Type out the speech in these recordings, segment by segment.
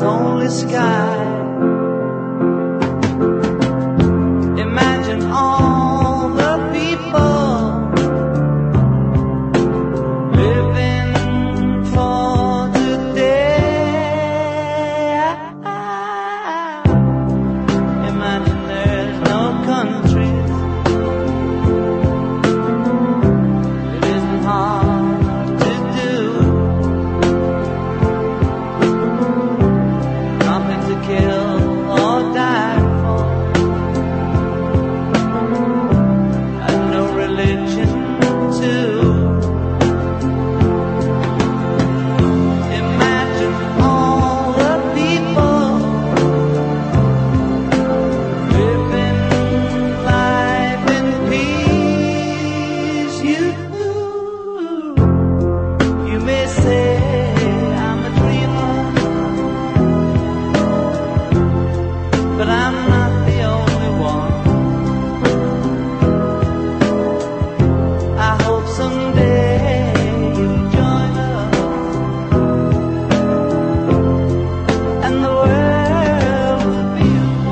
only sky. Imagine all the people living for today. Imagine there's no countries. It isn't hard to do. Nothing to kill or die for, and no religion too. Imagine all the people living life in peace. You may say I'm a dreamer, but I'm not the only one. I hope someday you'll join us, and the world will be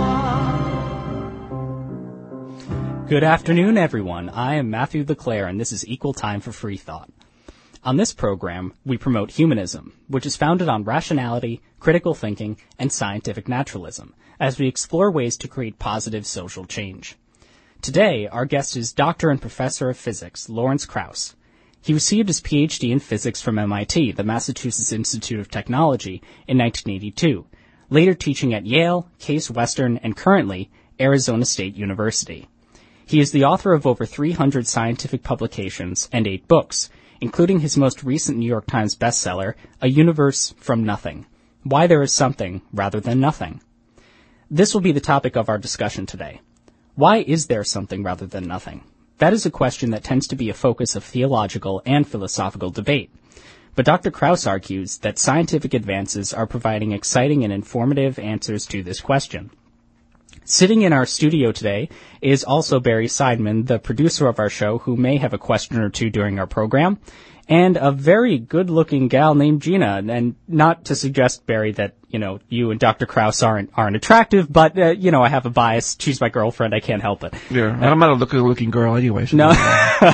one. Good afternoon, everyone. I am Matthew LeClaire, and this is Equal Time for Free Thought. On this program, we promote humanism, which is founded on rationality, critical thinking, and scientific naturalism, as we explore ways to create positive social change. Today, our guest is Doctor and Professor of Physics, Lawrence Krauss. He received his PhD in physics from MIT, the Massachusetts Institute of Technology, in 1982, later teaching at Yale, Case Western, and currently, Arizona State University. He is the author of over 300 scientific publications and 8 books, including his most recent New York Times bestseller, A Universe from Nothing: Why There Is Something Rather Than Nothing. This will be the topic of our discussion today. Why is there something rather than nothing? That is a question that tends to be a focus of theological and philosophical debate. But Dr. Krauss argues that scientific advances are providing exciting and informative answers to this question. Sitting in our studio today is also Barry Seidman, the producer of our show, who may have a question or two during our program, and a very good-looking gal named Gina. And not to suggest, Barry, that, you and Dr. Krauss aren't attractive, but, I have a bias. She's my girlfriend. I can't help it. Yeah, and I'm not a looking girl anyway. So no.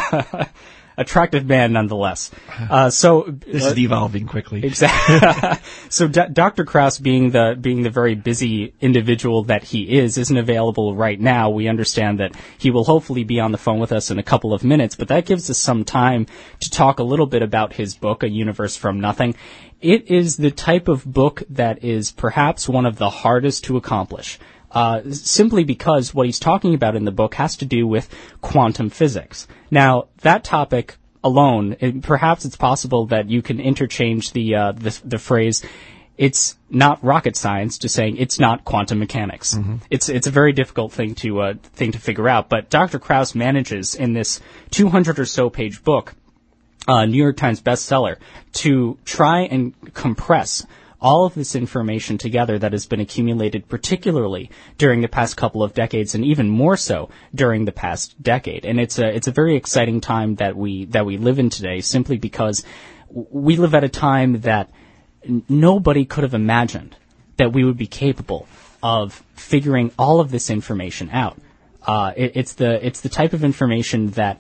Attractive man nonetheless. This is evolving quickly. Exactly. So Dr. Krauss, being the very busy individual that he isn't available right now. We understand that he will hopefully be on the phone with us in a couple of minutes, but that gives us some time to talk a little bit about his book, A Universe from Nothing. It is the type of book that is perhaps one of the hardest to accomplish. Simply because what he's talking about in the book has to do with quantum physics. Now, that topic alone, perhaps it's possible that you can interchange the phrase, it's not rocket science, to saying it's not quantum mechanics. Mm-hmm. It's a very difficult thing to figure out. But Dr. Krauss manages in this 200 or so page book, New York Times bestseller, to try and compress all of this information together that has been accumulated particularly during the past couple of decades, and even more so during the past decade. And it's a very exciting time that we live in today, simply because we live at a time that nobody could have imagined that we would be capable of figuring all of this information out. It's the type of information that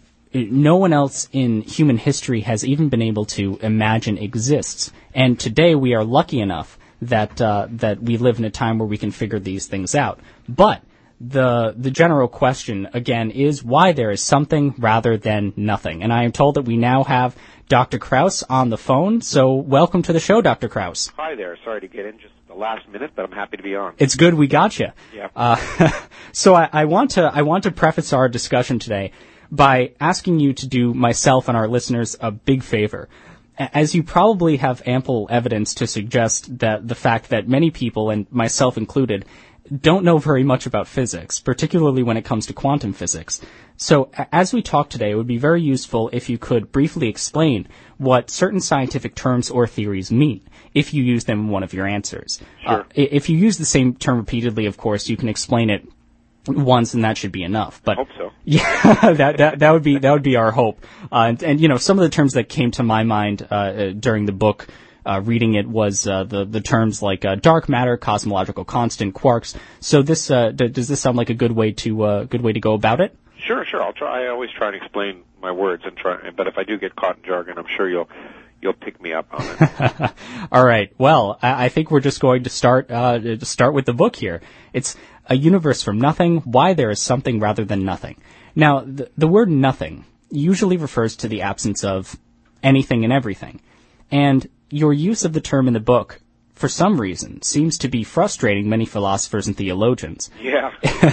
no one else in human history has even been able to imagine exists. And today we are lucky enough that we live in a time where we can figure these things out. But the general question, again, is why there is something rather than nothing. And I am told that we now have Dr. Krauss on the phone. So welcome to the show, Dr. Krauss. Hi there. Sorry to get in just the last minute, but I'm happy to be on. It's good we got you. Yeah. So I want to preface our discussion today by asking you to do myself and our listeners a big favor. As you probably have ample evidence to suggest that the fact that many people, and myself included, don't know very much about physics, particularly when it comes to quantum physics. So as we talk today, it would be very useful if you could briefly explain what certain scientific terms or theories mean, if you use them in one of your answers. Sure. If you use the same term repeatedly, of course, you can explain it once, and that should be enough. But I hope so. Yeah, that would be our hope. And you know, some of the terms that came to my mind during the book reading it was the terms like dark matter, cosmological constant, quarks. So this does this sound like a good way to go about it? Sure. I'll try. I always try and explain my words but if I do get caught in jargon, I'm sure you'll pick me up on it. All right. Well, I think we're just going to start with the book here. It's A Universe from Nothing, Why There Is Something Rather Than Nothing. Now, the word nothing usually refers to the absence of anything and everything. And your use of the term in the book, for some reason, seems to be frustrating many philosophers and theologians. Yeah.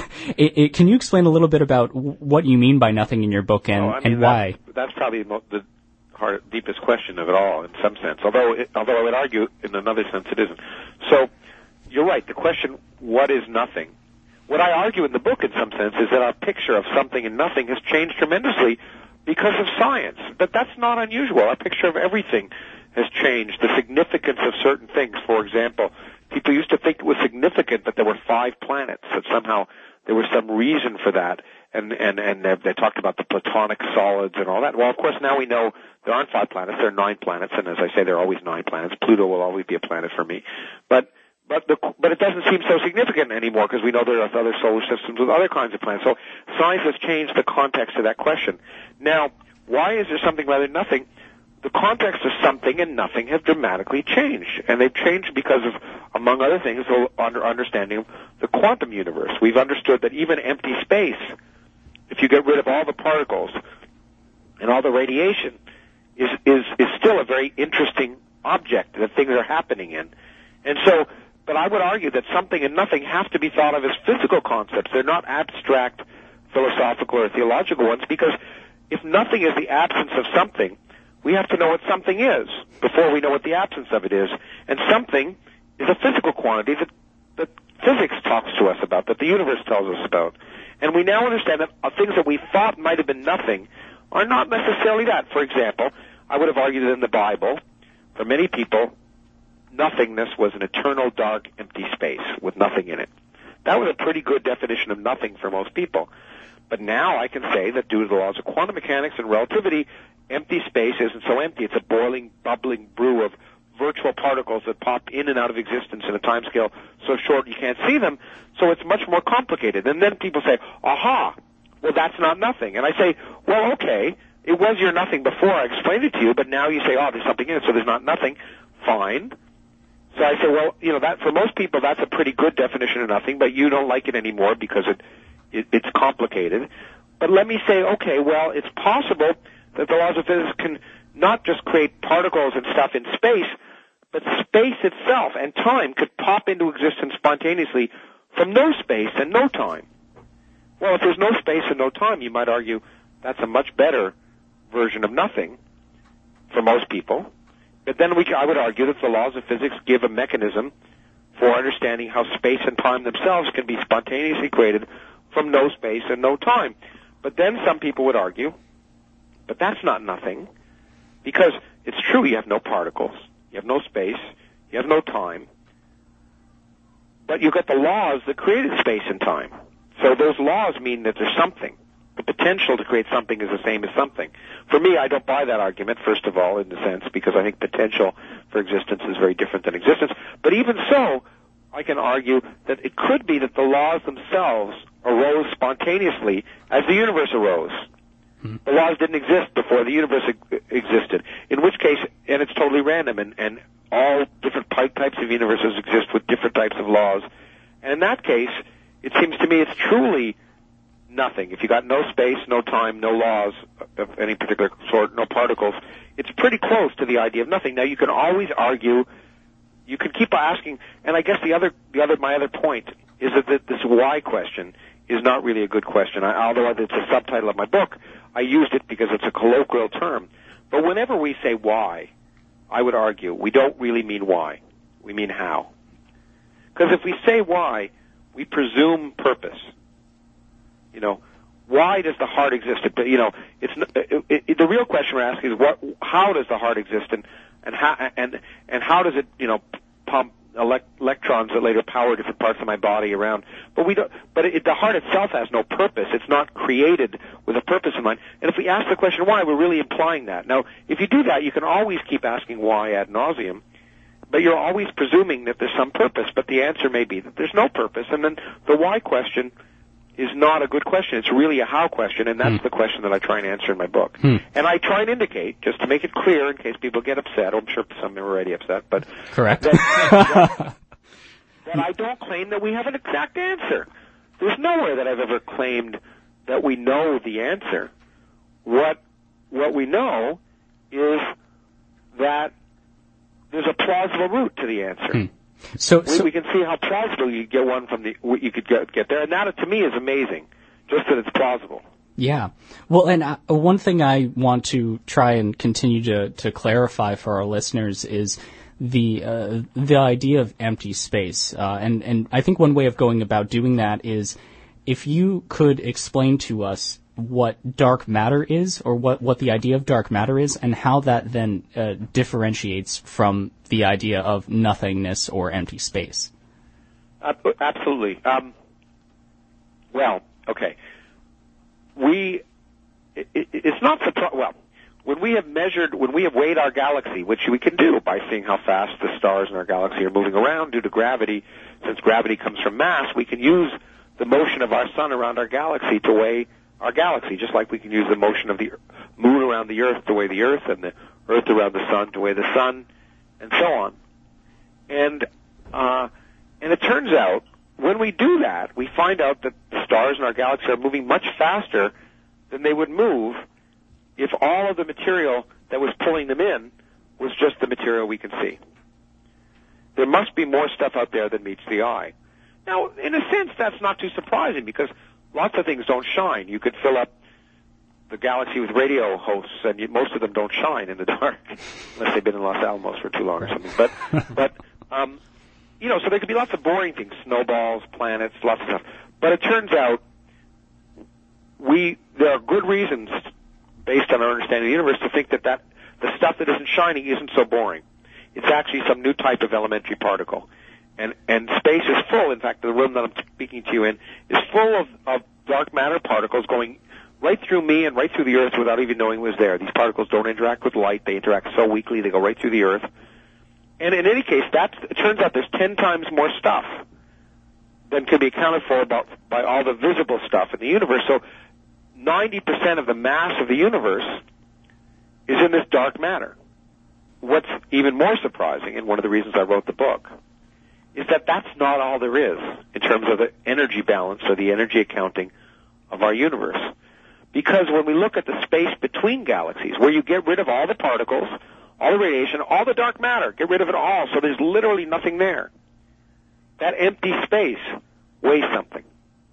Can you explain a little bit about what you mean by nothing in your book and why? That's probably the deepest question of it all, in some sense. Although I would argue, in another sense, it isn't. So, you're right. The question, what is nothing? What I argue in the book, in some sense, is that our picture of something and nothing has changed tremendously because of science. But that's not unusual. Our picture of everything has changed. The significance of certain things, for example, people used to think it was significant that there were 5 planets, that somehow there was some reason for that. And they talked about the Platonic solids and all that. Well, of course, now we know there aren't 5 planets, there are 9 planets, and as I say, there are always 9 planets. Pluto will always be a planet for me. But it doesn't seem so significant anymore because we know there are other solar systems with other kinds of planets. So science has changed the context of that question. Now, why is there something rather than nothing? The context of something and nothing have dramatically changed. And they've changed because of, among other things, the understanding of the quantum universe. We've understood that even empty space, if you get rid of all the particles and all the radiation, is still a very interesting object that things are happening in. And so, but I would argue that something and nothing have to be thought of as physical concepts. They're not abstract philosophical or theological ones, because if nothing is the absence of something, we have to know what something is before we know what the absence of it is. And something is a physical quantity that physics talks to us about, that the universe tells us about. And we now understand that things that we thought might have been nothing are not necessarily that. For example, I would have argued that in the Bible, for many people, nothingness was an eternal, dark, empty space with nothing in it. That was a pretty good definition of nothing for most people. But now I can say that due to the laws of quantum mechanics and relativity, empty space isn't so empty. It's a boiling, bubbling brew of virtual particles that pop in and out of existence in a time scale so short you can't see them, so it's much more complicated. And then people say, aha, well, that's not nothing. And I say, well, okay, it was your nothing before I explained it to you, but now you say, oh, there's something in it, so there's not nothing. Fine. So I say, well, that for most people that's a pretty good definition of nothing, but you don't like it anymore because it's complicated. But let me say, okay, well, it's possible that the laws of physics can not just create particles and stuff in space, but space itself and time could pop into existence spontaneously from no space and no time. Well, if there's no space and no time, you might argue that's a much better version of nothing for most people. But then I would argue that the laws of physics give a mechanism for understanding how space and time themselves can be spontaneously created from no space and no time. But then some people would argue, but that's not nothing, because it's true you have no particles, you have no space, you have no time, but you've got the laws that created space and time. So those laws mean that there's something. The potential to create something is the same as something. For me, I don't buy that argument, first of all, in the sense, because I think potential for existence is very different than existence. But even so, I can argue that it could be that the laws themselves arose spontaneously as the universe arose. The laws didn't exist before the universe existed, in which case, and it's totally random, and all different types of universes exist with different types of laws. And in that case, it seems to me it's truly nothing. If you got no space, no time, no laws of any particular sort, no particles, it's pretty close to the idea of nothing. Now, you can always argue, you can keep asking, and I guess my other point is that this why question is not really a good question. Although it's a subtitle of my book, I used it because it's a colloquial term. But whenever we say why, I would argue we don't really mean why. We mean how. Because if we say why, we presume purpose. Why does the heart exist? The real question we're asking is how does the heart exist, and how does it pump electrons that later power different parts of my body around? But we don't. But the heart itself has no purpose. It's not created with a purpose in mind. And if we ask the question why, we're really implying that. Now, if you do that, you can always keep asking why ad nauseum, but you're always presuming that there's some purpose, but the answer may be that there's no purpose. And then the why question is not a good question. It's really a how question, and that's the question that I try and answer in my book. And I try and indicate, just to make it clear in case people get upset, I'm sure some are already upset, but correct. That I don't claim that we have an exact answer. There's nowhere that I've ever claimed that we know the answer. What we know is that there's a plausible route to the answer. So we can see how plausible you get one from you could get there, and that to me is amazing, just that it's plausible. Yeah. Well, and one thing I want to try and continue to clarify for our listeners is the idea of empty space, and I think one way of going about doing that is if you could explain to us what dark matter is, or what the idea of dark matter is, and how that then differentiates from the idea of nothingness or empty space. Absolutely. Well, okay. It's not surprising. Well, when we have weighed our galaxy, which we can do by seeing how fast the stars in our galaxy are moving around due to gravity, since gravity comes from mass, we can use the motion of our sun around our galaxy to weigh our galaxy, just like we can use the motion of the moon around the Earth to weigh the Earth, and the Earth around the sun to weigh the sun, and so on. And it turns out, when we do that, we find out that the stars in our galaxy are moving much faster than they would move if all of the material that was pulling them in was just the material we can see. There must be more stuff out there than meets the eye. Now, in a sense, that's not too surprising, because lots of things don't shine. You could fill up the galaxy with radio hosts, and most of them don't shine in the dark, unless they've been in Los Alamos for too long or something. But so there could be lots of boring things, snowballs, planets, lots of stuff. But it turns out there are good reasons, based on our understanding of the universe, to think that the stuff that isn't shining isn't so boring. It's actually some new type of elementary particle. And space is full. In fact, the room that I'm speaking to you in is full of dark matter particles going right through me and right through the Earth without even knowing it was there. These particles don't interact with light. They interact so weakly, they go right through the Earth. And in any case, it turns out there's 10 times more stuff than can be accounted for by all the visible stuff in the universe. So 90% of the mass of the universe is in this dark matter. What's even more surprising, and one of the reasons I wrote the book, is that that's not all there is in terms of the energy balance or the energy accounting of our universe. Because when we look at the space between galaxies, where you get rid of all the particles, all the radiation, all the dark matter, get rid of it all, so there's literally nothing there, that empty space weighs something.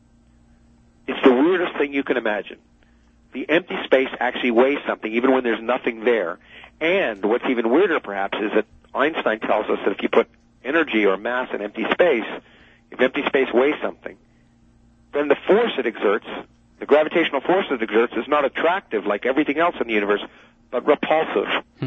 It's the weirdest thing you can imagine. The empty space actually weighs something, even when there's nothing there. And what's even weirder, perhaps, is that Einstein tells us that if you put energy or mass in empty space, if empty space weighs something, then the force it exerts, the gravitational force it exerts, is not attractive like everything else in the universe, but repulsive.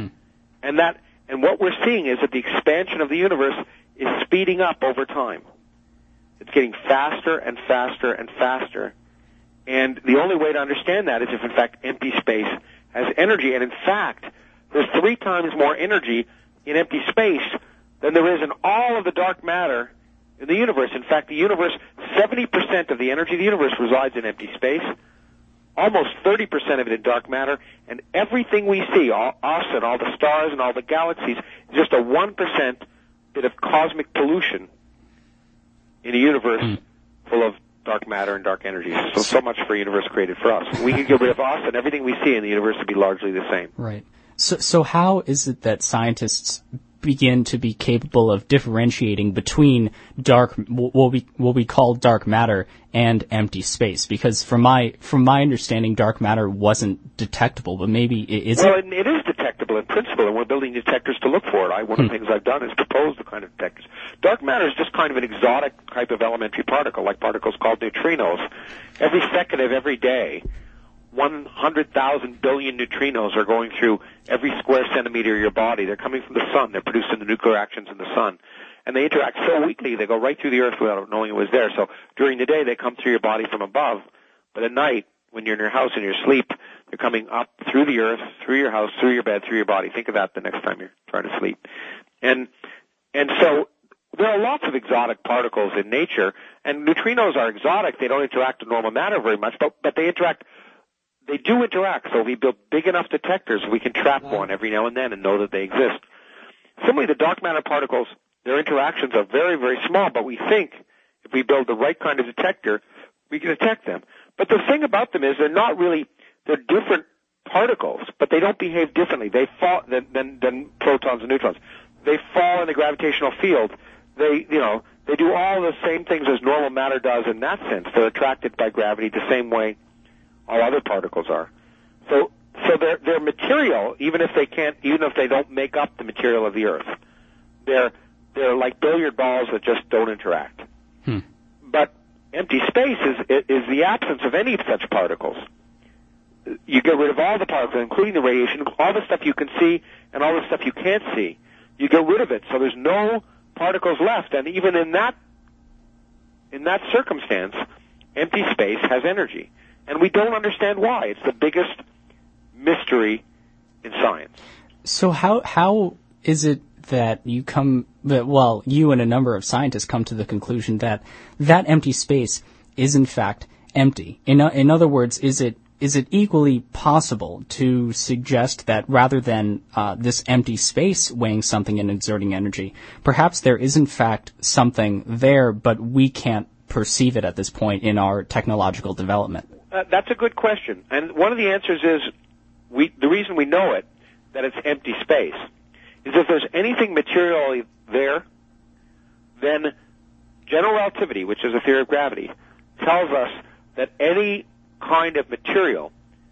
And what we're seeing is that the expansion of the universe is speeding up over time. It's getting faster and faster and faster. And the only way to understand that is if, in fact, empty space has energy. And, in fact, there's 3 times more energy in empty space than there is in all of the dark matter in the universe. In fact, the universe, 70% of the energy of the universe resides in empty space, almost 30% of it in dark matter, and everything we see, us and all the stars and all the galaxies, is just a 1% bit of cosmic pollution in a universe full of dark matter and dark energy. So much for a universe created for us. We can get rid of us, and everything we see in the universe would be largely the same. Right. So how is it that scientists begin to be capable of differentiating between what we call dark matter and empty space? Because from my understanding, dark matter wasn't detectable, but maybe it is. Well, it is detectable in principle, and we're building detectors to look for it. One of the things I've done is propose the kind of detectors. Dark matter is just kind of an exotic type of elementary particle, like particles called neutrinos. Every second of every day, 100,000 billion neutrinos are going through every square centimeter of your body. They're coming from the sun. They're produced in the nuclear actions in the sun. And they interact so weakly, they go right through the Earth without knowing it was there. So during the day, they come through your body from above. But at night, when you're in your house in your sleep, they're coming up through the Earth, through your house, through your bed, through your body. Think of that the next time you're trying to sleep. And And so there are lots of exotic particles in nature, and neutrinos are exotic. They don't interact with normal matter very much, but they interact. They do interact, so if we build big enough detectors, we can trap one every now and then and know that they exist. Similarly, the dark matter particles, their interactions are very, very small, but we think if we build the right kind of detector, we can detect them. But the thing about them is they're different particles, but they don't behave differently. They fall than protons and neutrons. They fall in the gravitational field. They do all the same things as normal matter does in that sense. They're attracted by gravity the same way all other particles are. So they're material, even if they don't make up the material of the Earth. They're like billiard balls that just don't interact. But empty space is the absence of any such particles. You get rid of all the particles, including the radiation, all the stuff you can see and all the stuff you can't see. You get rid of it, so there's no particles left. And even in that circumstance, empty space has energy. And we don't understand why. It's the biggest mystery in science. So how is it that you and a number of scientists come to the conclusion that empty space is in fact empty? In other words, is it equally possible to suggest that rather than this empty space weighing something and exerting energy, perhaps there is in fact something there, but we can't perceive it at this point in our technological development? That's a good question. And one of the answers is the reason we know it, that it's empty space, is if there's anything materially there, then general relativity, which is a theory of gravity, tells us that any kind of material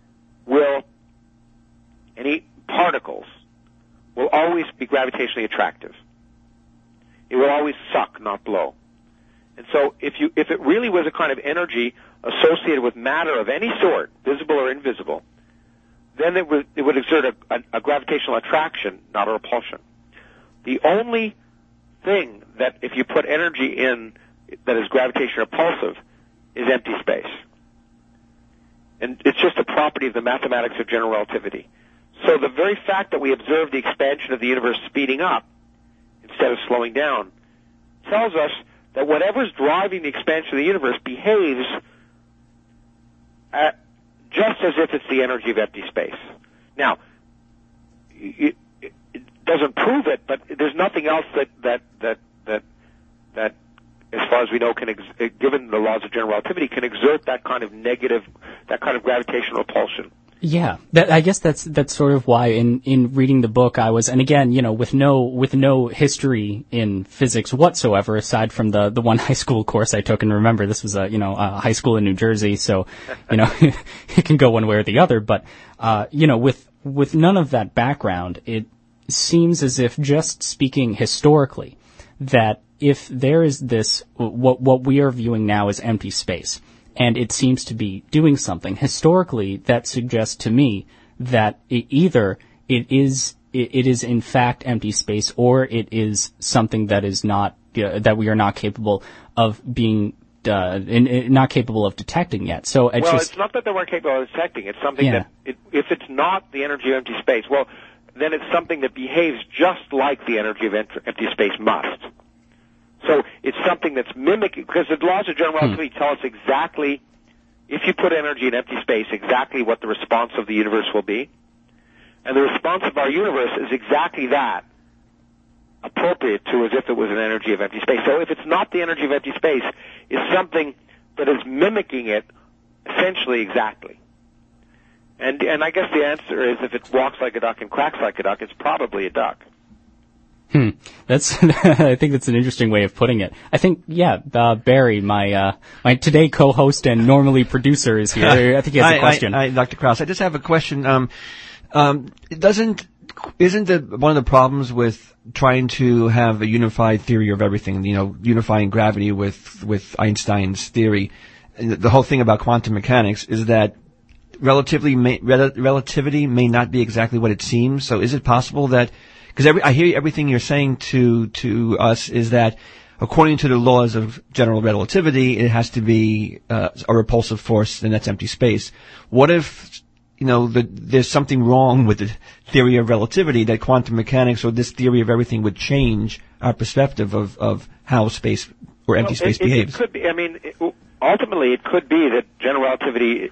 any particles will always be gravitationally attractive. It will always suck, not blow. And so if it really was a kind of energy associated with matter of any sort, visible or invisible, then it would exert a gravitational attraction, not a repulsion. The only thing that if you put energy in that is gravitationally repulsive is empty space. And it's just a property of the mathematics of general relativity. So the very fact that we observe the expansion of the universe speeding up instead of slowing down tells us that whatever's driving the expansion of the universe behaves just as if it's the energy of empty space. Now, it doesn't prove it, but there's nothing else that as far as we know, given the laws of general relativity, can exert that kind of gravitational repulsion. Yeah, I guess that's sort of why in reading the book I was, and again, with no history in physics whatsoever, aside from the one high school course I took, and remember this was a high school in New Jersey, so it can go one way or the other, but with none of that background, it seems as if, just speaking historically, that if there is this what we are viewing now as empty space, and it seems to be doing something historically, that suggests to me that either it is in fact empty space, or it is something that is not that we are not capable of being not capable of detecting yet. So it's not that they weren't capable of detecting. It's something that if it's not the energy of empty space, well, then it's something that behaves just like the energy of empty space must. So it's something that's mimicking, because the laws of general relativity tell us exactly, if you put energy in empty space, exactly what the response of the universe will be. And the response of our universe is exactly that, appropriate to as if it was an energy of empty space. So if it's not the energy of empty space, it's something that is mimicking it essentially exactly. And I guess the answer is, if it walks like a duck and quacks like a duck, it's probably a duck. I think that's an interesting way of putting it. I think, Barry, my today co-host and normally producer, is here. I think he has a question. Dr. Krauss, I just have a question. Isn't one of the problems with trying to have a unified theory of everything, unifying gravity with Einstein's theory, the whole thing about quantum mechanics, is that relativity may not be exactly what it seems? So is it possible that, because I hear everything you're saying to us is that according to the laws of general relativity, it has to be a repulsive force, and that's empty space. What if there's something wrong with the theory of relativity, that quantum mechanics or this theory of everything would change our perspective of how space or empty space behaves. It could be. I mean, ultimately, it could be that general relativity,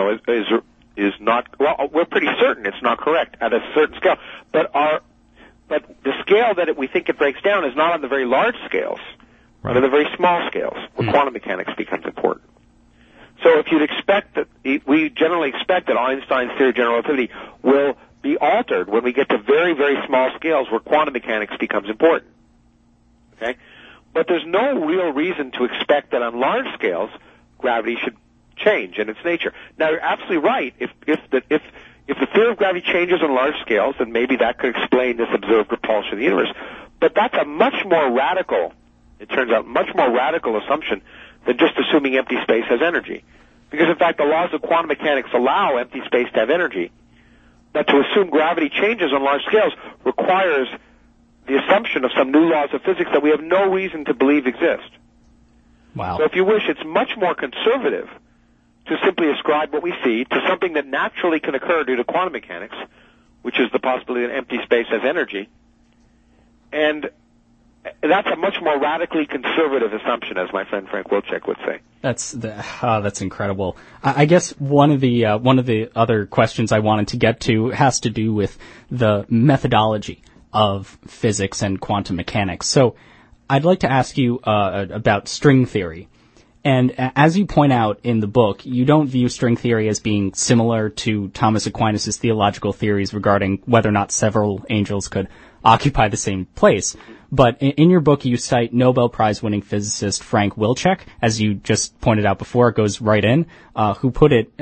is not. Well, we're pretty certain it's not correct at a certain scale, but the scale that we think it breaks down is not on the very large scales, but on the very small scales, where quantum mechanics becomes important. So if you'd expect that, we generally expect that Einstein's theory of general relativity will be altered when we get to very, very small scales where quantum mechanics becomes important. Okay? But there's no real reason to expect that on large scales, gravity should change in its nature. Now, you're absolutely right. If the theory of gravity changes on large scales, then maybe that could explain this observed repulsion of the universe. But that's a much more radical, it turns out, much more radical assumption than just assuming empty space has energy. Because, in fact, the laws of quantum mechanics allow empty space to have energy. But to assume gravity changes on large scales requires the assumption of some new laws of physics that we have no reason to believe exist. Wow. So if you wish, it's much more conservative to simply ascribe what we see to something that naturally can occur due to quantum mechanics, which is the possibility that empty space has energy. And that's a much more radically conservative assumption, as my friend Frank Wilczek would say. That's incredible. I guess one of the other questions I wanted to get to has to do with the methodology of physics and quantum mechanics. So I'd like to ask you about string theory. And as you point out in the book, you don't view string theory as being similar to Thomas Aquinas' theological theories regarding whether or not several angels could occupy the same place. But in your book, you cite Nobel Prize-winning physicist Frank Wilczek, as you just pointed out before. It goes right in. Who put it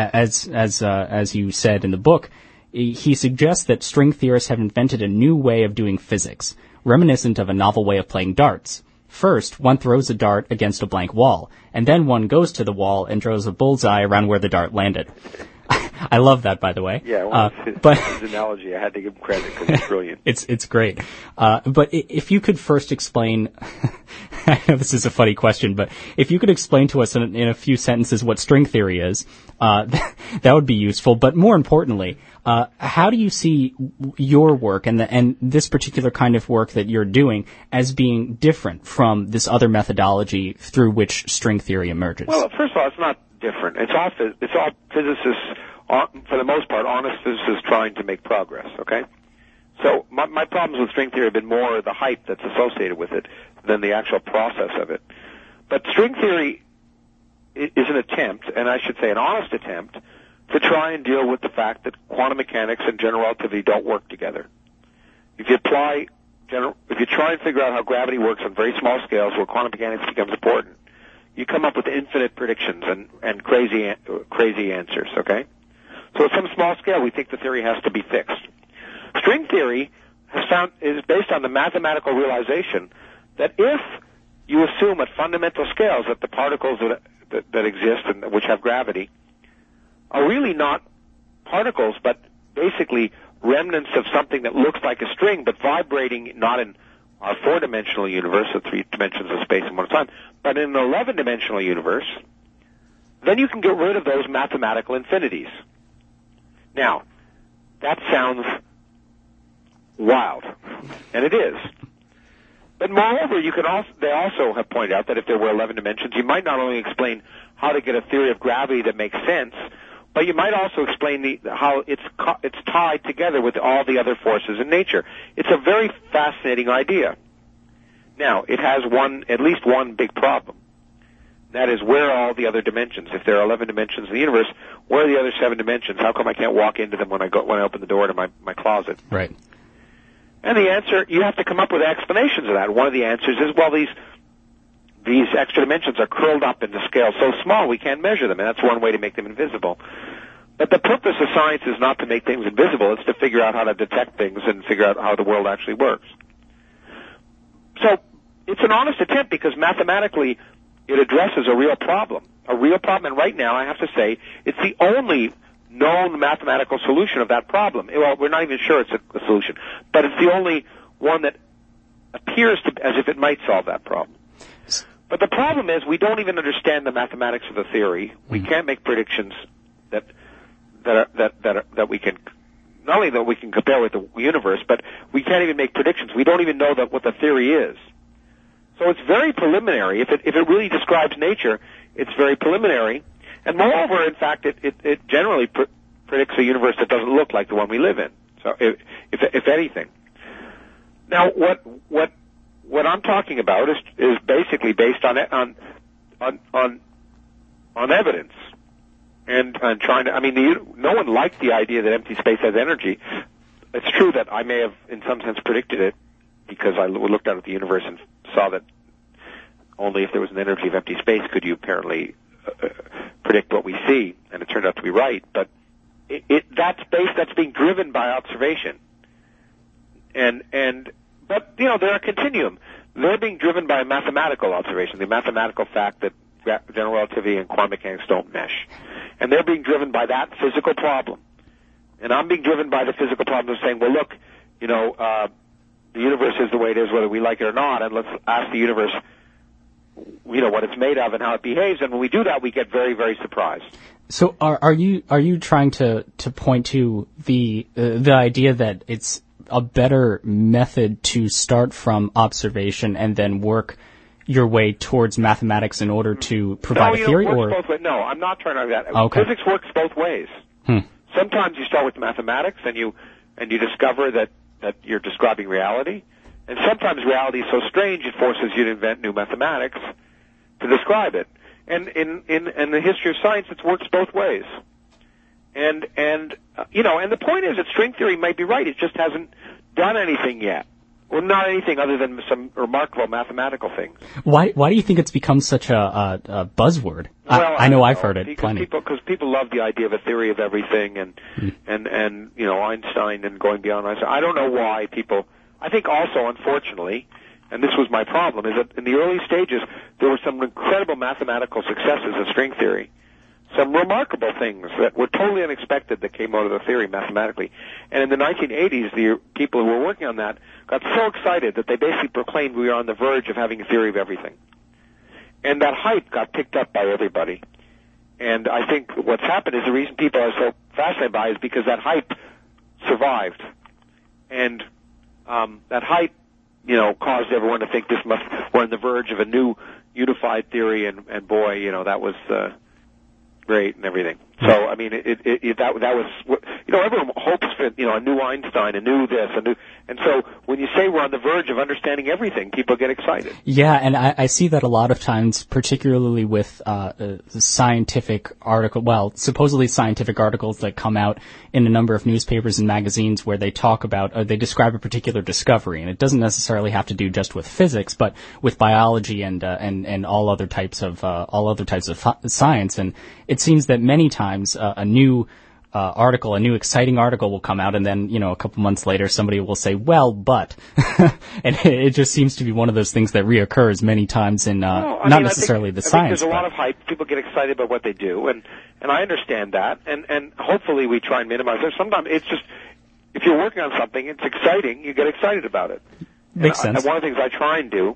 as you said in the book. He suggests that string theorists have invented a new way of doing physics, reminiscent of a novel way of playing darts. First, one throws a dart against a blank wall, and then one goes to the wall and draws a bullseye around where the dart landed. I love that, by the way. Yeah, well, his analogy, I had to give him credit because it's brilliant. It's great. But if you could first explain, I know this is a funny question, but if you could explain to us in a few sentences what string theory is, that would be useful. But more importantly, how do you see your work and this particular kind of work that you're doing as being different from this other methodology through which string theory emerges? Well, first of all, it's not different. It's all physicists, for the most part, honest physicists trying to make progress, okay? So my problems with string theory have been more the hype that's associated with it than the actual process of it. But string theory is an attempt, and I should say an honest attempt, to try and deal with the fact that quantum mechanics and general relativity don't work together. If you try and figure out how gravity works on very small scales where quantum mechanics becomes important, you come up with infinite predictions and crazy answers, okay? So at some small scale, we think the theory has to be fixed. String theory is based on the mathematical realization that if you assume at fundamental scales that the particles that exist and which have gravity are really not particles, but basically remnants of something that looks like a string, but vibrating not in our four-dimensional universe, the 3 dimensions of space and one time, but in an 11-dimensional universe, then you can get rid of those mathematical infinities. Now, that sounds wild, and it is. But moreover, they also have pointed out that if there were 11 dimensions, you might not only explain how to get a theory of gravity that makes sense, but you might also explain how it's tied together with all the other forces in nature. It's a very fascinating idea. Now, it has at least one big problem. That is, where are all the other dimensions? If there are 11 dimensions in the universe, where are the other 7 dimensions? How come I can't walk into them when I open the door to my closet? Right. And the answer, you have to come up with explanations of that. One of the answers is, well, these extra dimensions are curled up into scales so small we can't measure them, and that's one way to make them invisible. But the purpose of science is not to make things invisible, it's to figure out how to detect things and figure out how the world actually works. So it's an honest attempt because mathematically it addresses a real problem, and right now I have to say it's the only known mathematical solution of that problem. Well, we're not even sure it's a solution, but it's the only one that appears as if it might solve that problem. But the problem is we don't even understand the mathematics of the theory. We can't make predictions that that we can, not only that we can compare with the universe, but we can't even make predictions. We don't even know what the theory is. So it's very preliminary. If it really describes nature, it's very preliminary. And moreover, in fact, it generally predicts a universe that doesn't look like the one we live in. So if anything. Now, what I'm talking about is basically based on evidence. And trying to, I mean, no one liked the idea that empty space has energy. It's true that I may have, in some sense, predicted it because I looked out at the universe and saw that only if there was an energy of empty space could you apparently predict what we see, and it turned out to be right. But that's being driven by observation, but they're a continuum. They're being driven by mathematical observation, the mathematical fact that general relativity and quantum mechanics don't mesh. And they're being driven by that physical problem. And I'm being driven by the physical problem of saying, well, look, the universe is the way it is whether we like it or not, and let's ask the universe, what it's made of and how it behaves. And when we do that, we get very, very surprised. So are you trying to point to the idea that it's a better method to start from observation and then work your way towards mathematics in order to provide a theory? No, I'm not trying to argue that. Okay. Physics works both ways. Sometimes you start with mathematics and you discover that you're describing reality. And sometimes reality is so strange it forces you to invent new mathematics to describe it. And in the history of science, it works both ways. And the point is that string theory might be right. It just hasn't done anything yet. Well, not anything other than some remarkable mathematical things. Why do you think it's become such a buzzword? Well, I know I've heard it plenty. Because people love the idea of a theory of everything and Einstein and going beyond Einstein. I don't know why people. I think also, unfortunately, and this was my problem, is that in the early stages there were some incredible mathematical successes of string theory. Some remarkable things that were totally unexpected that came out of the theory mathematically. And in the 1980s, the people who were working on that got so excited that they basically proclaimed we were on the verge of having a theory of everything. And that hype got picked up by everybody. And I think what's happened is the reason people are so fascinated by it is because that hype survived. And that hype, caused everyone to think we're on the verge of a new unified theory, and boy, that was great and everything. So, I mean, that was, everyone hopes for, a new Einstein, a new this, and so when you say we're on the verge of understanding everything, people get excited. Yeah, and I see that a lot of times, particularly with supposedly scientific articles that come out in a number of newspapers and magazines where they talk about, they describe a particular discovery, and it doesn't necessarily have to do just with physics, but with biology and all other types of science. And it seems that many times a new article, a new exciting article will come out, and then, a couple months later somebody will say, well, but, and it just seems to be one of those things that reoccurs many times in, necessarily the science. I think there's a lot of hype. People get excited about what they do, and I understand that, and hopefully we try and minimize it. Sometimes it's just, if you're working on something, it's exciting, you get excited about it. Makes sense. And one of the things I try and do,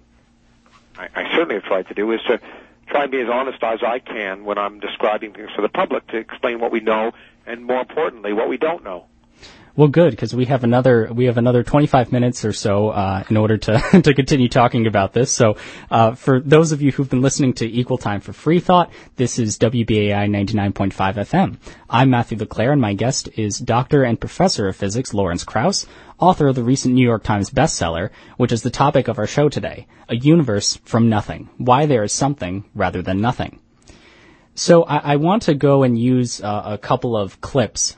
I certainly have tried to do, is to try and be as honest as I can when I'm describing things for the public to explain what we know and, more importantly, what we don't know. Well, good, because we have another 25 minutes or so in order to to continue talking about this. So, for those of you who've been listening to Equal Time for Free Thought, this is WBAI 99.5 FM. I'm Matthew LeClaire, and my guest is Dr. and Professor of Physics Lawrence Krauss, author of the recent New York Times bestseller, which is the topic of our show today: A Universe from Nothing: Why There Is Something Rather Than Nothing. So, I want to go and use a couple of clips.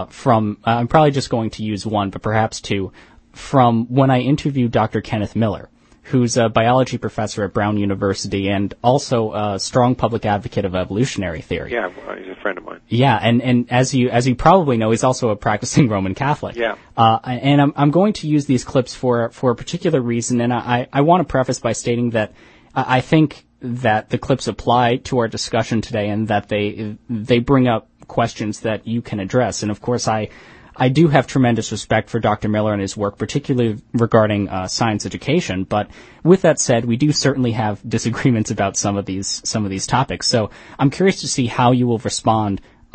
I'm probably just going to use one, but perhaps two, from when I interviewed Dr. Kenneth Miller, who's a biology professor at Brown University and also a strong public advocate of evolutionary theory. Yeah, well, he's a friend of mine. Yeah, and as you probably know, he's also a practicing Roman Catholic. Yeah. And I'm going to use these clips for a particular reason, and I want to preface by stating that I think that the clips apply to our discussion today, and that they bring up questions that you can address. And of course, I do have tremendous respect for Dr. Miller and his work, particularly regarding science education. But with that said, we do certainly have disagreements about some of these topics. So I'm curious to see how you will respond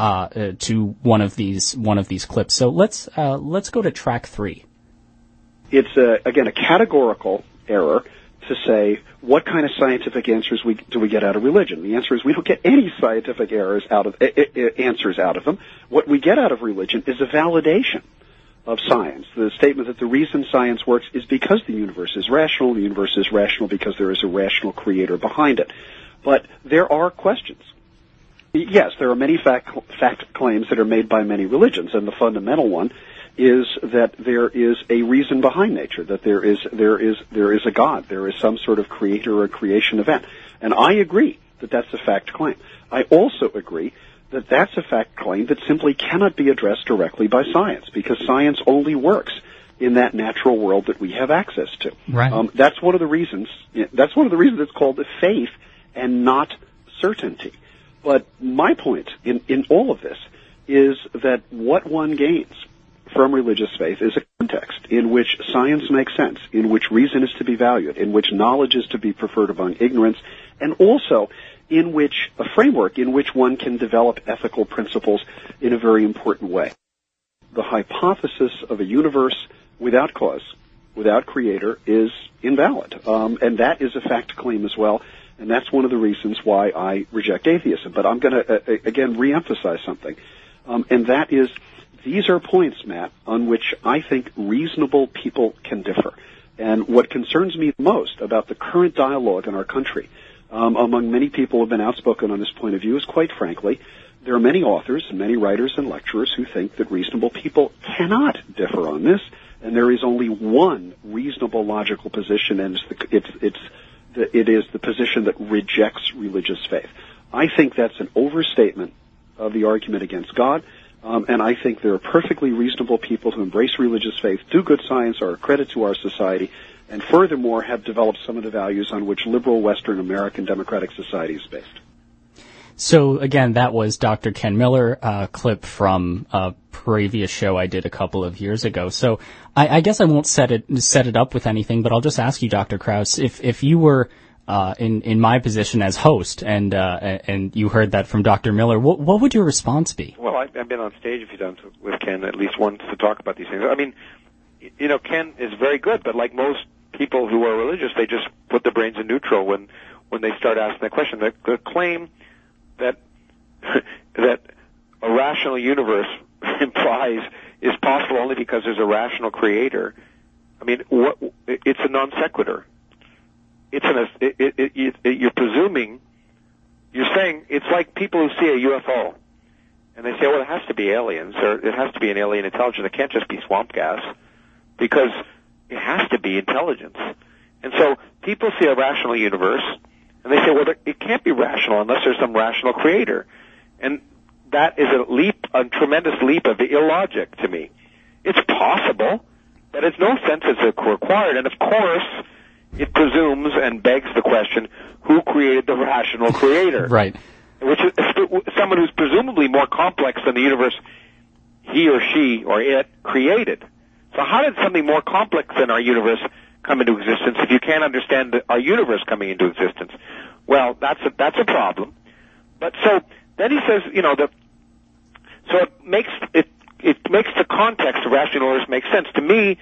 to one of these clips. So let's go to track 3. It's again a categorical error to say what kind of scientific answers do we get out of religion. The answer is we don't get any scientific answers out of them. What we get out of religion is a validation of science. The statement that the reason science works is because the universe is rational. The universe is rational because there is a rational creator behind it. But there are questions. Yes, there are many fact claims that are made by many religions, and the fundamental one is that there is a reason behind nature, that there is a God, there is some sort of creator or creation event. And I agree that that's a fact claim. I also agree that that's a fact claim that simply cannot be addressed directly by science, because science only works in that natural world that we have access to. Right. That's one of the reasons it's called faith and not certainty. But my point in all of this is that what one gains from religious faith is a context in which science makes sense, in which reason is to be valued, in which knowledge is to be preferred among ignorance, and also in which a framework in which one can develop ethical principles in a very important way. The hypothesis of a universe without cause, without creator, is invalid. And that is a fact claim as well. And that's one of the reasons why I reject atheism. But I'm going to, again, reemphasize something. And that is, these are points, Matt, on which I think reasonable people can differ. And what concerns me most about the current dialogue in our country, among many people who have been outspoken on this point of view, is, quite frankly, there are many authors and many writers and lecturers who think that reasonable people cannot differ on this, and there is only one reasonable, logical position, and it is the position that rejects religious faith. I think that's an overstatement of the argument against God, and I think there are perfectly reasonable people who embrace religious faith, do good science, are a credit to our society, and furthermore have developed some of the values on which liberal Western American democratic society is based. So again, that was Dr. Ken Miller, a clip from a previous show I did a couple of years ago. So I guess I won't set it up with anything, but I'll just ask you, Dr. Krauss, if you were in my position as host and you heard that from Dr. Miller, what would your response be? Well, I've been on stage a few times with Ken at least once to talk about these things. I mean, Ken is very good, but like most people who are religious, they just put their brains in neutral when they start asking that question. The claim that a rational universe implies is possible only because there's a rational creator. I mean, it's a non sequitur. You're presuming, you're saying, it's like people who see a UFO, and they say, well, it has to be aliens, or it has to be an alien intelligence. It can't just be swamp gas, because it has to be intelligence. And so people see a rational universe, and they say, well, it can't be rational unless there's some rational creator. And that is a tremendous leap of illogic to me. It's possible, but it's no sense it's required. And of course, it presumes and begs the question, who created the rational creator? Right. Which is someone who's presumably more complex than the universe he or she or it created. So how did something more complex than our universe come into existence if you can't understand our universe coming into existence? Well, that's a problem. But so then he says, so it makes the context of rational universe make sense to me.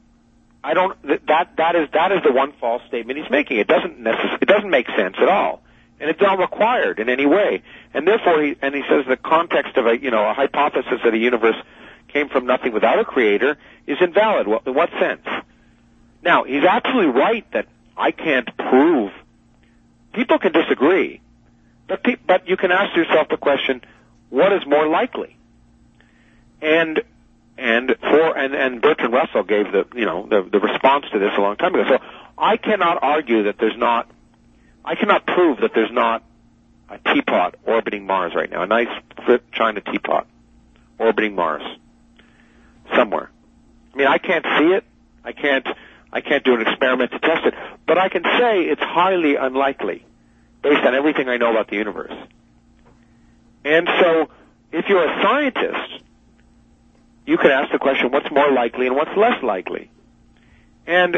That is the one false statement he's making. It doesn't make sense at all, and it's not required in any way. And therefore, he says the context of a hypothesis that a universe came from nothing without a creator is invalid. Well, in what sense? Now, he's absolutely right that I can't prove. People can disagree, but you can ask yourself the question: what is more likely? And Bertrand Russell gave the response to this a long time ago. So I cannot argue that I cannot prove that there's not a teapot orbiting Mars right now, a nice China teapot orbiting Mars somewhere. I mean, I can't see it. I can't do an experiment to test it, but I can say it's highly unlikely based on everything I know about the universe. And so if you're a scientist, you could ask the question, what's more likely and what's less likely? And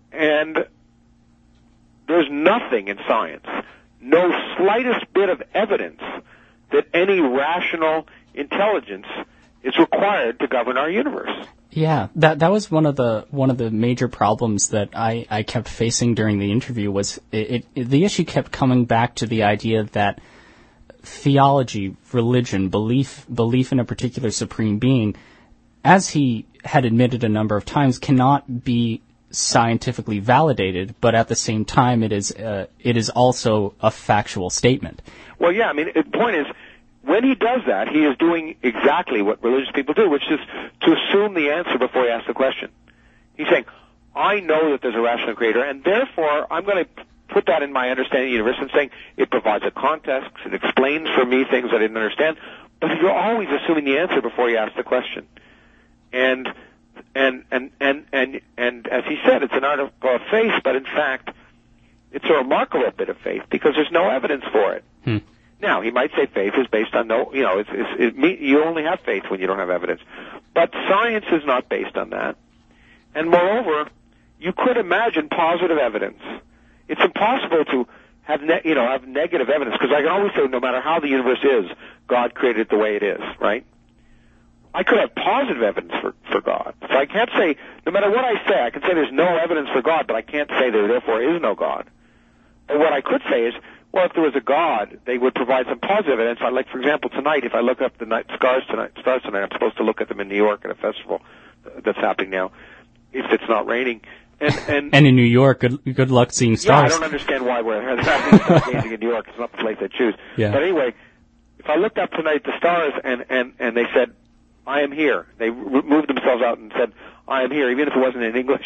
there's nothing in science, no slightest bit of evidence that any rational, intelligence is required to govern our universe. Yeah, that was one of the major problems that I kept facing during the interview was the issue kept coming back to the idea that theology, religion, belief in a particular supreme being, as he had admitted a number of times, cannot be scientifically validated, but at the same time it is also a factual statement. Well, yeah, I mean, the point is, when he does that, he is doing exactly what religious people do, which is to assume the answer before he asks the question. He's saying, I know that there's a rational creator, and therefore I'm going to put that in my understanding of the universe and saying it provides a context, it explains for me things I didn't understand, but you're always assuming the answer before you ask the question. And as he said, it's an article of faith, but in fact, it's a remarkable bit of faith because there's no evidence for it. Now, he might say faith is based on you only have faith when you don't have evidence. But science is not based on that. And moreover, you could imagine positive evidence. It's impossible to have negative evidence, because I can always say no matter how the universe is, God created it the way it is, right? I could have positive evidence for God. So I can't say, no matter what I say, I can say there's no evidence for God, but I can't say there therefore is no God. And what I could say is, well, if there was a God, they would provide some positive evidence. Like, for example, tonight, if I look up the stars tonight, I'm supposed to look at them in New York at a festival that's happening now, if it's not raining. And in New York, good luck seeing stars. Yeah, I don't understand why we're having stargazing in New York. It's not the place I choose. Yeah. But anyway, if I looked up tonight the stars and they said, I am here. They moved themselves out and said, I am here, even if it wasn't in English.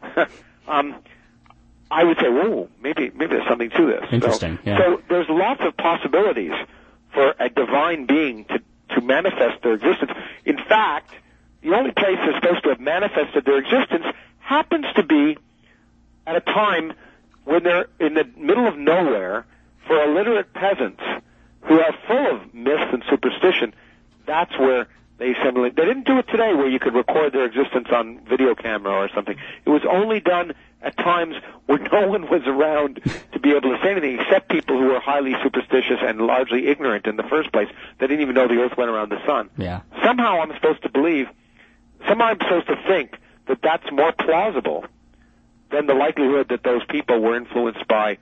I would say, whoa, maybe there's something to this. Interesting, yeah. So there's lots of possibilities for a divine being to manifest their existence. In fact, the only place they're supposed to have manifested their existence happens to be at a time when they're in the middle of nowhere for illiterate peasants who are full of myths and superstition. That's where they assemble. They didn't do it today where you could record their existence on video camera or something. It was only done at times where no one was around to be able to say anything except people who were highly superstitious and largely ignorant in the first place. They didn't even know the earth went around the sun. Yeah. Somehow I'm supposed to think that that's more plausible than the likelihood that those people were influenced by,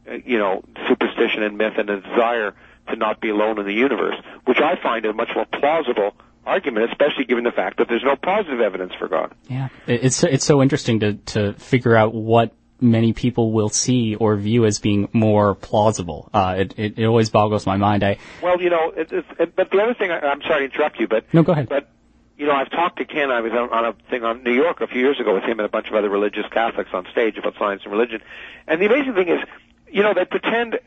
superstition and myth and a desire to not be alone in the universe, which I find a much more plausible argument, especially given the fact that there's no positive evidence for God. Yeah, it's so interesting to figure out what many people will see or view as being more plausible. It always boggles my mind. But the other thing, I'm sorry to interrupt you, but no, go ahead. But I've talked to Ken. I was on a thing on New York a few years ago with him and a bunch of other religious Catholics on stage about science and religion. And the amazing thing is, they pretend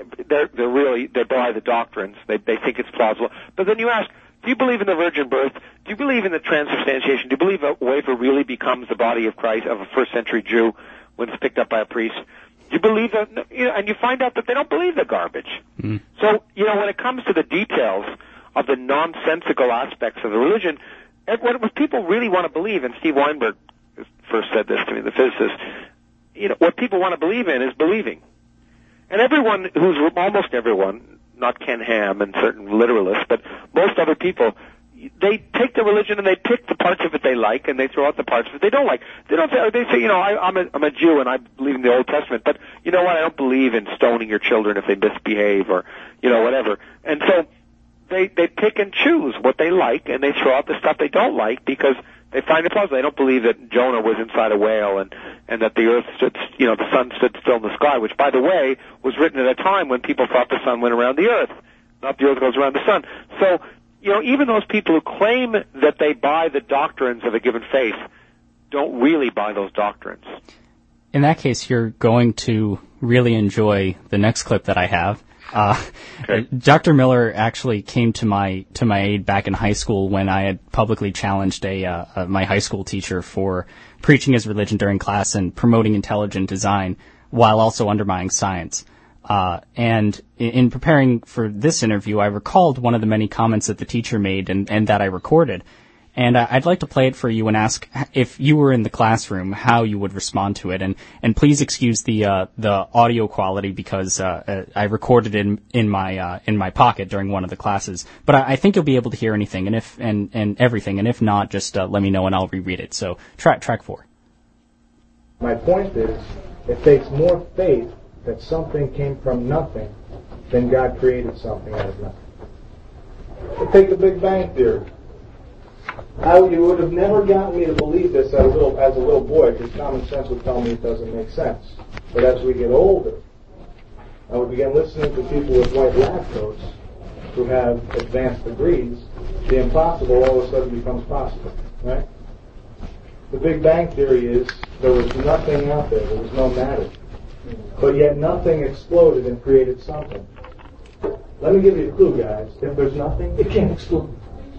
they buy the doctrines. They think it's plausible. But then you ask, do you believe in the virgin birth? Do you believe in the transubstantiation? Do you believe a wafer really becomes the body of Christ, of a first century Jew, when it's picked up by a priest? Do you believe that? And you find out that they don't believe the garbage. Mm. So, when it comes to the details of the nonsensical aspects of the religion, what people really want to believe, and Steve Weinberg first said this to me, the physicist, what people want to believe in is believing. And almost everyone, not Ken Ham and certain literalists, but most other people, they take the religion and they pick the parts of it they like and they throw out the parts of it they don't like. They say, I'm a Jew and I believe in the Old Testament, but you know what, I don't believe in stoning your children if they misbehave or, whatever. And so they pick and choose what they like and they throw out the stuff they don't like because they find it plausible. They don't believe that Jonah was inside a whale and that the earth stood, the sun stood still in the sky, which, by the way, was written at a time when people thought the sun went around the earth, not the earth goes around the sun. So, even those people who claim that they buy the doctrines of a given faith don't really buy those doctrines. In that case, you're going to really enjoy the next clip that I have. Okay. Dr. Miller actually came to my aid back in high school when I had publicly challenged my high school teacher for preaching his religion during class and promoting intelligent design while also undermining science. And in preparing for this interview, I recalled one of the many comments that the teacher made and that I recorded. And I'd like to play it for you and ask if you were in the classroom, how you would respond to it. And please excuse the audio quality because I recorded it in my pocket during one of the classes. But I think you'll be able to hear anything and everything. And if not, just let me know and I'll reread it. So track 4. My point is, it takes more faith that something came from nothing than God created something out of nothing. But take the Big Bang Theory. You would have never gotten me to believe this as a little boy, because common sense would tell me it doesn't make sense. But as we get older, and we begin listening to people with white lab coats who have advanced degrees, the impossible all of a sudden becomes possible, right? The Big Bang Theory is there was nothing out there. There was no matter. But yet nothing exploded and created something. Let me give you a clue, guys. If there's nothing, it can't explode.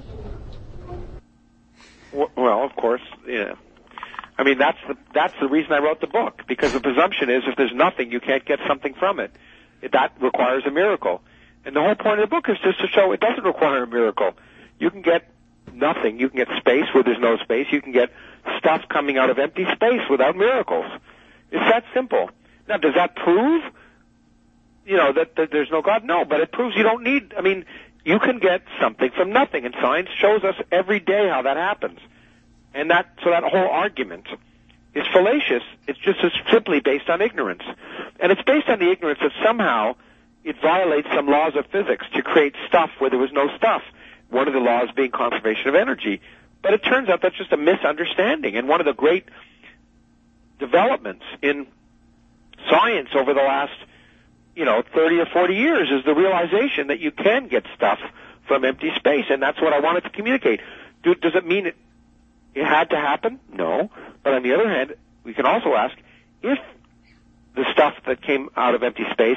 Well, of course, yeah. I mean, that's the reason I wrote the book, because the presumption is if there's nothing, you can't get something from it. That requires a miracle. And the whole point of the book is just to show it doesn't require a miracle. You can get nothing. You can get space where there's no space. You can get stuff coming out of empty space without miracles. It's that simple. Now, does that prove, that there's no God? No, but it proves you don't need, you can get something from nothing, and science shows us every day how that happens. And so that whole argument is fallacious. It's just simply based on ignorance. And it's based on the ignorance that somehow it violates some laws of physics to create stuff where there was no stuff. One of the laws being conservation of energy. But it turns out that's just a misunderstanding. And one of the great developments in science over the last 30 or 40 years is the realization that you can get stuff from empty space, and that's what I wanted to communicate. Does it mean it had to happen? No. But on the other hand, we can also ask, if the stuff that came out of empty space,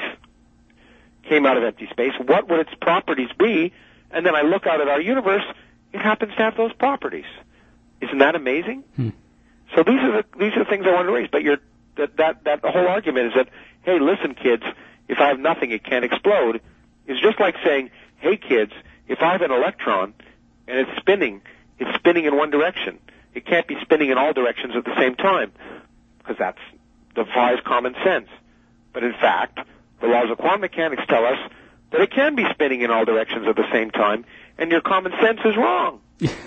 what would its properties be? And then I look out at our universe, it happens to have those properties. Isn't that amazing? So these are the things I wanted to raise. But that whole argument is that, hey, listen, kids, if I have nothing, it can't explode, is just like saying, hey, kids, if I have an electron and it's spinning in one direction. It can't be spinning in all directions at the same time, because that defies common sense. But in fact, the laws of quantum mechanics tell us that it can be spinning in all directions at the same time, and your common sense is wrong.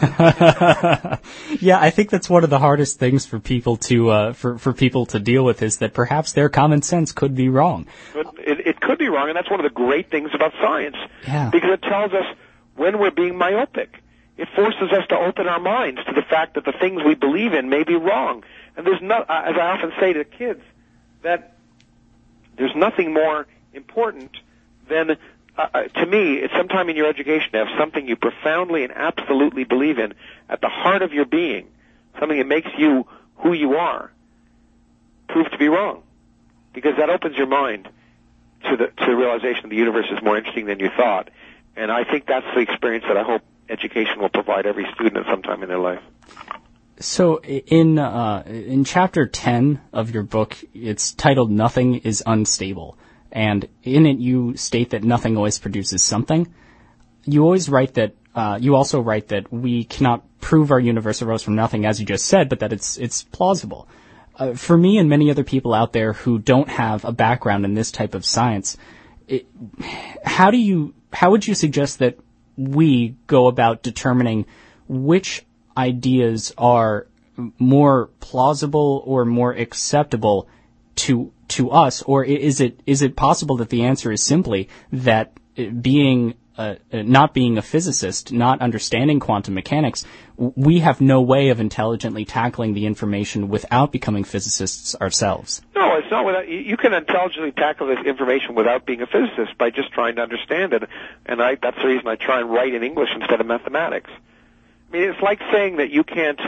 Yeah, I think that's one of the hardest things for people to for people to deal with, is that perhaps their common sense could be wrong. But it could be wrong, and that's one of the great things about science, because it tells us when we're being myopic. It forces us to open our minds to the fact that the things we believe in may be wrong. And there's no, as I often say to kids, that there's nothing more important than, to me, it's sometime in your education to have something you profoundly and absolutely believe in at the heart of your being, something that makes you who you are, prove to be wrong. Because that opens your mind to the realization that the universe is more interesting than you thought. And I think that's the experience that I hope education will provide every student at some time in their life. So in chapter 10 of your book, it's titled "Nothing is Unstable," and in it you state that nothing always produces something. You always write that. You also write that we cannot prove our universe arose from nothing, as you just said, but that it's plausible. For me and many other people out there who don't have a background in this type of science, how would you suggest that we go about determining which ideas are more plausible or more acceptable to us, or is it possible that the answer is simply that not being a physicist, not understanding quantum mechanics, we have no way of intelligently tackling the information without becoming physicists ourselves? No, it's not without. You can intelligently tackle this information without being a physicist by just trying to understand it, and that's the reason I try and write in English instead of mathematics. I mean, it's like saying that you can't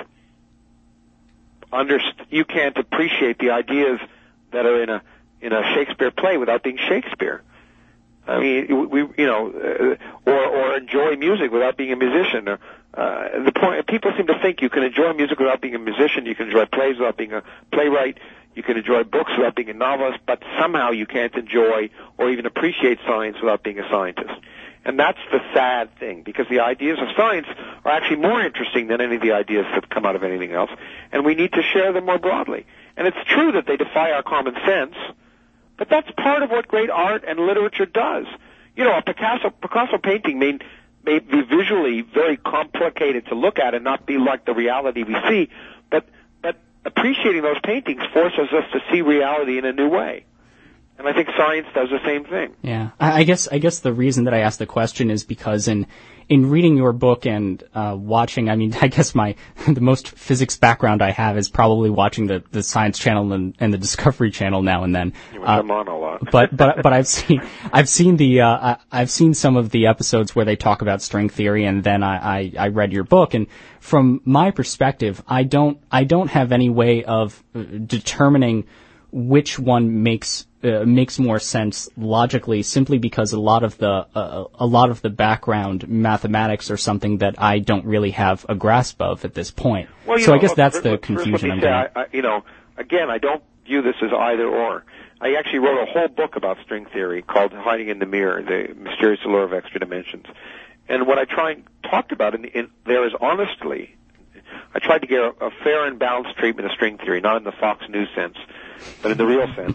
appreciate the ideas that are in a Shakespeare play without being Shakespeare. I mean, or enjoy music without being a musician. The point, people seem to think you can enjoy music without being a musician, you can enjoy plays without being a playwright, you can enjoy books without being a novelist, but somehow you can't enjoy or even appreciate science without being a scientist. And that's the sad thing, because the ideas of science are actually more interesting than any of the ideas that come out of anything else, and we need to share them more broadly. And it's true that they defy our common sense, but that's part of what great art and literature does. You know, a Picasso painting may be visually very complicated to look at and not be like the reality we see, but appreciating those paintings forces us to see reality in a new way. And I think science does the same thing. Yeah, I guess the reason that I asked the question is because in reading your book and watching, I mean, I guess the most physics background I have is probably watching the Science Channel and the Discovery Channel now and then. I'm on a lot. but I've seen some of the episodes where they talk about string theory, and then I read your book, and from my perspective, I don't have any way of determining which one makes more sense logically, simply because a lot of the background mathematics are something that I don't really have a grasp of at this point. Well, so I guess that's the confusion I'm getting. Again, I don't view this as either or. I actually wrote a whole book about string theory called Hiding in the Mirror, The Mysterious Allure of Extra Dimensions. And what I try and talk about in there is honestly, I tried to get a fair and balanced treatment of string theory, not in the Fox News sense, but in the real sense.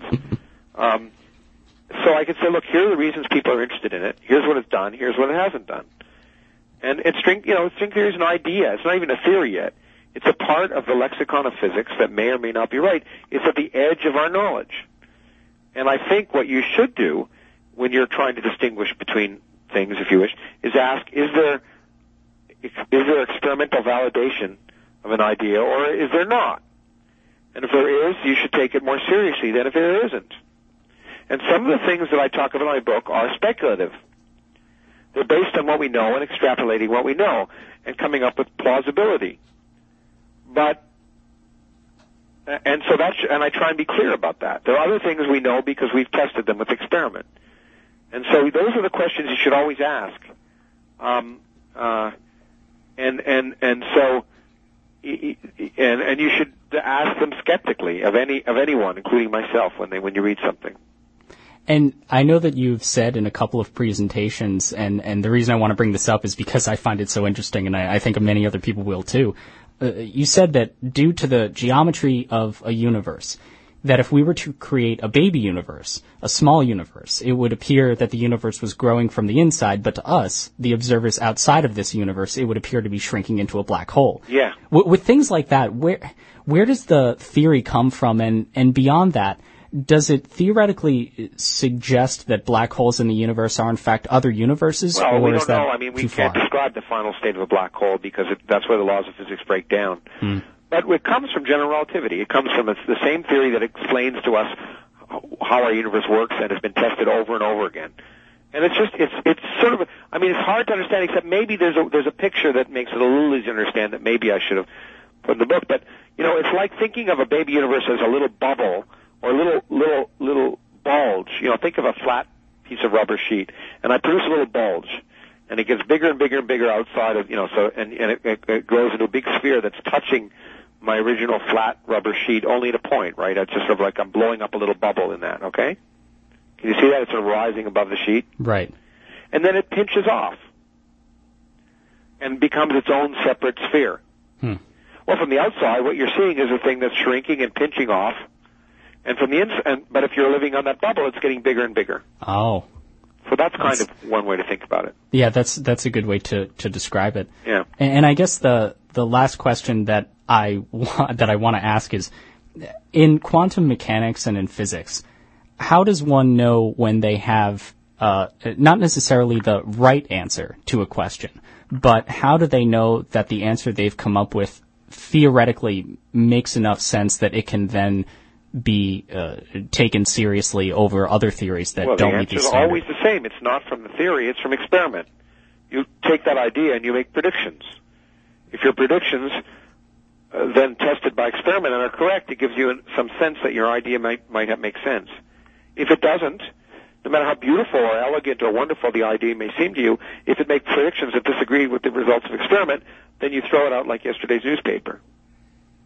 So I could say, look, here are the reasons people are interested in it. Here's what it's done. Here's what it hasn't done. And string theory is an idea. It's not even a theory yet. It's a part of the lexicon of physics that may or may not be right. It's at the edge of our knowledge. And I think what you should do when you're trying to distinguish between things, if you wish, is ask, is there experimental validation of an idea, or is there not? And if there is, you should take it more seriously than if there isn't. And some of the things that I talk about in my book are speculative. They're based on what we know and extrapolating what we know and coming up with plausibility. And I try and be clear about that. There are other things we know because we've tested them with experiment. And so those are the questions you should always ask. And you should ask them skeptically of anyone, including myself, when you read something. And I know that you've said in a couple of presentations, and the reason I want to bring this up is because I find it so interesting, and I think many other people will too. You said that due to the geometry of a universe, that if we were to create a baby universe, a small universe, it would appear that the universe was growing from the inside, but to us, the observers outside of this universe, it would appear to be shrinking into a black hole. Yeah. With things like that, where does the theory come from? And beyond that, does it theoretically suggest that black holes in the universe are in fact other universes? Well, we don't know. I mean, we can't describe the final state of a black hole because that's where the laws of physics break down. But it comes from general relativity. It comes from the same theory that explains to us how our universe works and has been tested over and over again. And it's sort of, I mean, it's hard to understand, except maybe there's a picture that makes it a little easier to understand that maybe I should have put in the book. But, it's like thinking of a baby universe as a little bubble or a little bulge. Think of a flat piece of rubber sheet, and I produce a little bulge, and it gets bigger and bigger and bigger outside of, it grows into a big sphere that's touching my original flat rubber sheet only at a point, right? It's just sort of like I'm blowing up a little bubble in that, okay? Can you see that? It's sort of rising above the sheet. Right. And then it pinches off and becomes its own separate sphere. Well, from the outside, what you're seeing is a thing that's shrinking and pinching off. And from the inside, but if you're living on that bubble, it's getting bigger and bigger. Oh. So that's kind of one way to think about it. Yeah, that's a good way to describe it. Yeah. And I guess the last question that I want to ask is, in quantum mechanics and in physics, how does one know when they have not necessarily the right answer to a question, but how do they know that the answer they've come up with theoretically makes enough sense that it can then be taken seriously over other theories that don't meet the standard? Well, the answer is always the same. It's not from the theory, it's from experiment. You take that idea and you make predictions. If your predictions then tested by experiment and are correct, it gives you some sense that your idea might make sense. If it doesn't, no matter how beautiful or elegant or wonderful the idea may seem to you, if it makes predictions that disagree with the results of experiment, then you throw it out like yesterday's newspaper.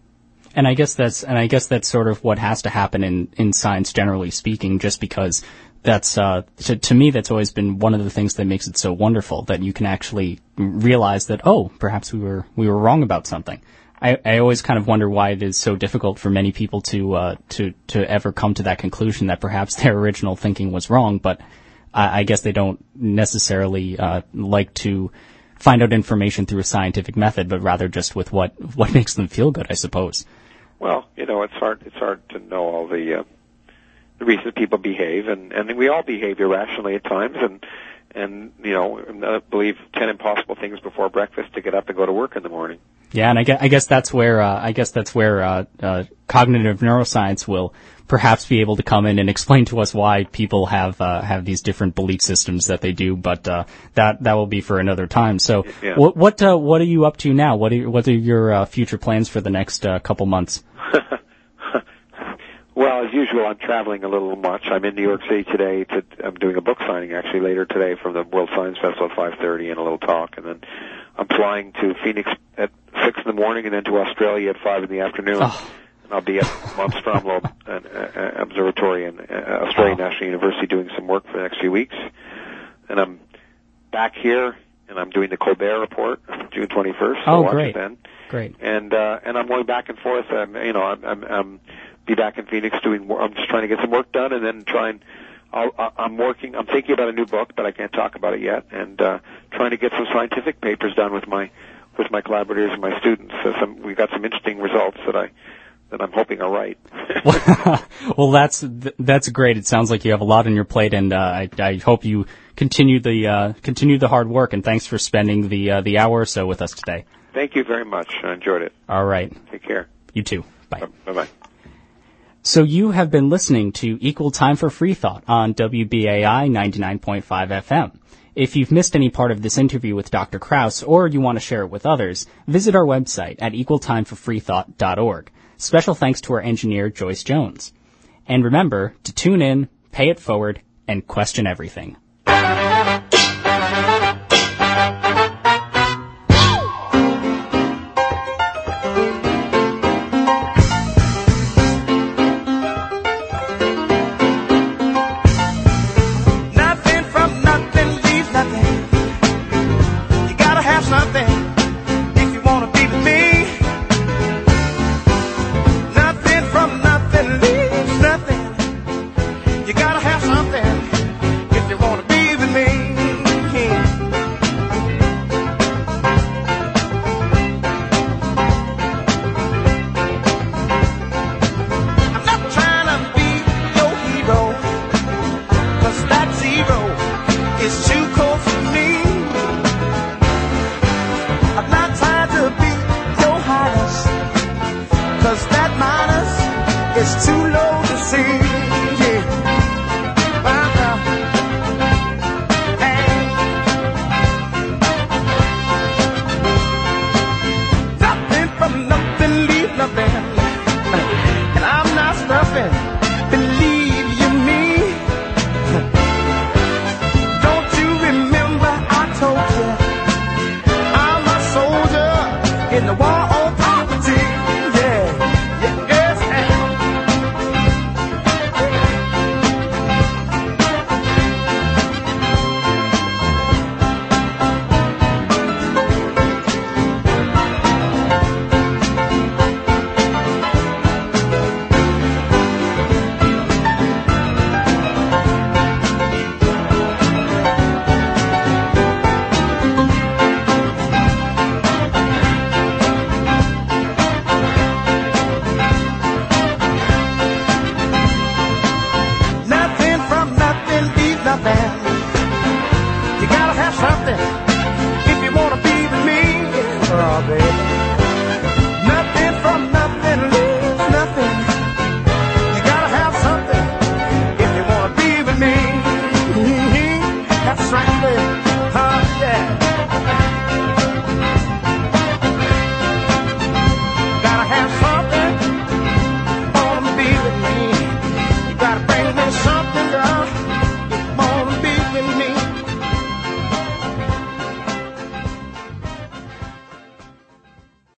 And I guess that's sort of what has to happen in science, generally speaking, just because to me, that's always been one of the things that makes it so wonderful, that you can actually realize that, oh, perhaps we were wrong about something. I always kind of wonder why it is so difficult for many people to ever come to that conclusion that perhaps their original thinking was wrong, but I guess they don't necessarily like to find out information through a scientific method, but rather just with what makes them feel good, I suppose. Well, it's hard to know all the reasons people behave, and we all behave irrationally at times, and believe 10 impossible things before breakfast to get up and go to work in the morning. Yeah, and I guess that's where cognitive neuroscience will perhaps be able to come in and explain to us why people have these different belief systems that they do. But that will be for another time. So, yeah. What are you up to now? What are your future plans for the next couple months? Well, as usual, I'm traveling a little much. I'm in New York City today. I'm doing a book signing actually later today from the World Science Festival at 5:30 and a little talk, and then I'm flying to Phoenix at 6 in the morning and then to Australia at 5 in the afternoon. Oh. And I'll be at Mount Stromlo Observatory in Australian National University doing some work for the next few weeks. And I'm back here and I'm doing the Colbert Report June 21st. So watch great. it then. Great. And I'm going back and forth. I'm be back in Phoenix I'm just trying to get some work done and then I'm thinking about a new book, but I can't talk about it yet, and trying to get some scientific papers done with my collaborators and my students. So we've got some interesting results that I'm hoping are right. Well, that's great. It sounds like you have a lot on your plate, and I hope you continue the hard work. And thanks for spending the hour or so with us today. Thank you very much. I enjoyed it. All right. Take care. You too. Bye. Bye-bye. So you have been listening to Equal Time for Free Thought on WBAI 99.5 FM. If you've missed any part of this interview with Dr. Krauss, or you want to share it with others, visit our website at equaltimeforfreethought.org. Special thanks to our engineer, Joyce Jones. And remember to tune in, pay it forward, and question everything.